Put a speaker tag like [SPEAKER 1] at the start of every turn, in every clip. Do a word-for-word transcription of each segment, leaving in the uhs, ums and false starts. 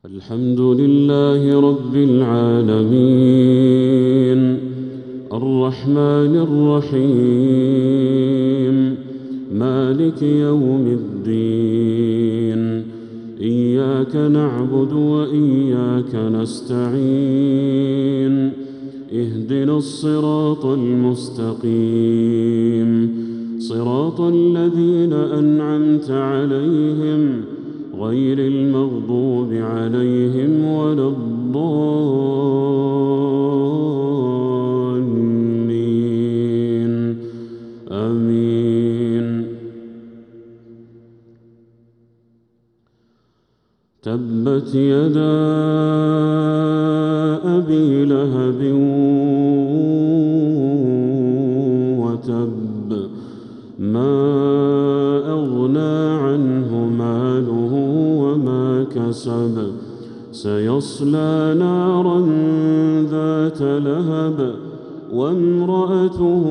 [SPEAKER 1] الحمد لله رب العالمين الرحمن الرحيم مالك يوم الدين إياك نعبد وإياك نستعين اهدنا الصراط المستقيم صراط الذين أنعمت عليهم غير المغضوب عليهم ولا الضالين آمين. تبت يدا أبي لهب وتب ما أغنى عنه ماله وما كسب سيصلى نارا ذات لهب وامرأته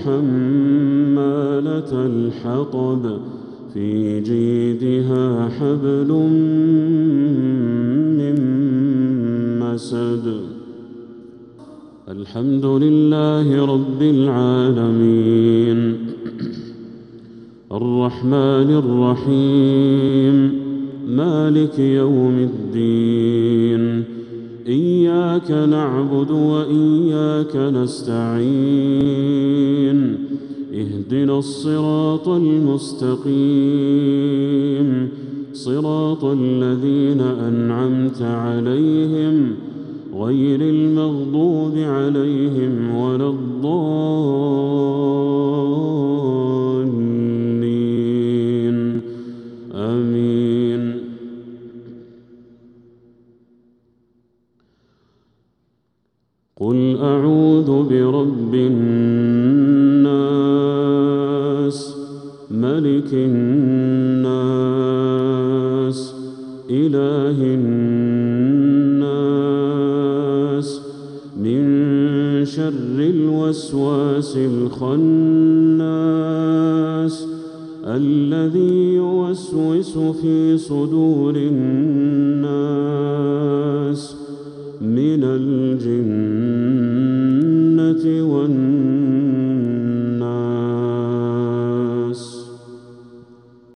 [SPEAKER 1] حمالة الحطب في جيدها حبل من مسد. الحمد لله رب العالمين الرحمن الرحيم مالك يوم الدين إياك نعبد وإياك نستعين اهدنا الصراط المستقيم صراط الذين أنعمت عليهم غير المغضوب عليهم ولا الضالين آمين. قل أعوذ برب الناس ملك الناس إله الناس من شر الوسواس الخناس الذي يوسوس في صدور الناس